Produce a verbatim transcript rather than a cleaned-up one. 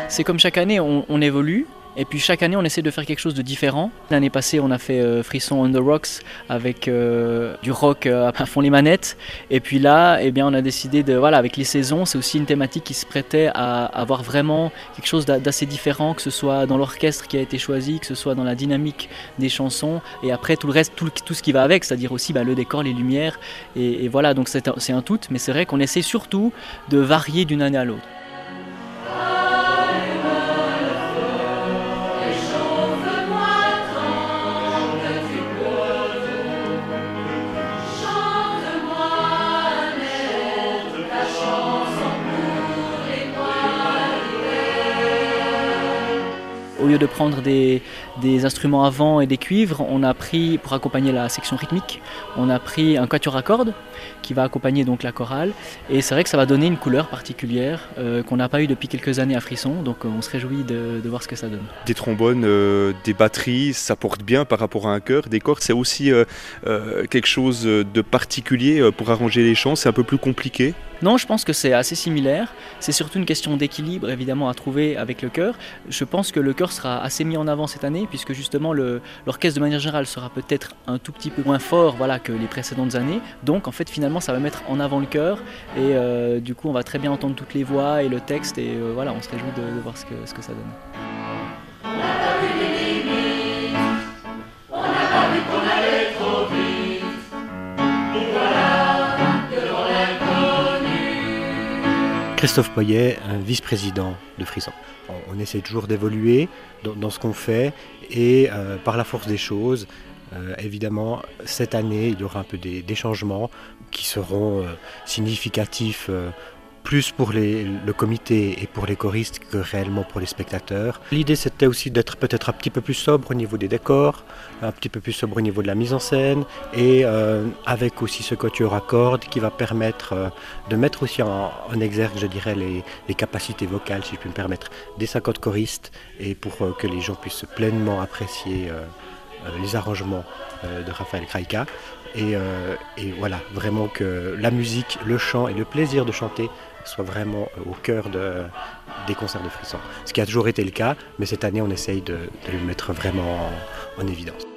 C'est comme chaque année, on, on évolue. Et puis chaque année, on essaie de faire quelque chose de différent. L'année passée, on a fait euh, Frisson on the Rocks avec euh, du rock euh, à fond les manettes. Et puis là, eh bien, on a décidé de, voilà, avec les saisons, c'est aussi une thématique qui se prêtait à avoir vraiment quelque chose d'assez différent, que ce soit dans l'orchestre qui a été choisi, que ce soit dans la dynamique des chansons, et après tout le reste, tout, tout ce qui va avec, c'est-à-dire aussi bah, le décor, les lumières. Et, et voilà, donc c'est un, un tout. Mais c'est vrai qu'on essaie surtout de varier d'une année à l'autre. Au lieu de prendre des, des instruments à vent et des cuivres, on a pris, pour accompagner la section rythmique, on a pris un quatuor à cordes qui va accompagner donc la chorale. Et c'est vrai que ça va donner une couleur particulière euh, qu'on n'a pas eu depuis quelques années à Frisson. Donc on se réjouit de, de voir ce que ça donne. Des trombones, euh, des batteries, ça porte bien par rapport à un chœur. Des cordes, c'est aussi euh, euh, quelque chose de particulier pour arranger les chants. C'est un peu plus compliqué. Non, je pense que c'est assez similaire. C'est surtout une question d'équilibre, évidemment, à trouver avec le chœur. Je pense que le chœur sera assez mis en avant cette année, puisque justement l'orchestre de manière générale sera peut-être un tout petit peu moins fort voilà, que les précédentes années. Donc en fait finalement ça va mettre en avant le chœur et euh, du coup on va très bien entendre toutes les voix et le texte et euh, voilà, on se réjouit de, de voir ce que, ce que ça donne. Christophe Poyet, vice-président de Frisson. On essaie toujours d'évoluer dans, dans ce qu'on fait et euh, par la force des choses, euh, évidemment, cette année, il y aura un peu des, des changements qui seront euh, significatifs euh, plus pour les, le comité et pour les choristes que réellement pour les spectateurs. L'idée c'était aussi d'être peut-être un petit peu plus sobre au niveau des décors, un petit peu plus sobre au niveau de la mise en scène et euh, avec aussi ce quatuor à cordes qui va permettre euh, de mettre aussi en, en exergue, je dirais, les, les capacités vocales, si je puis me permettre, des cinquante choristes et pour euh, que les gens puissent pleinement apprécier euh, euh, les arrangements euh, de Raphaël Kraïka. Et, euh, et voilà, vraiment que la musique, le chant et le plaisir de chanter soient vraiment au cœur de, des concerts de Frisson. Ce qui a toujours été le cas, mais cette année on essaye de, de le mettre vraiment en, en évidence.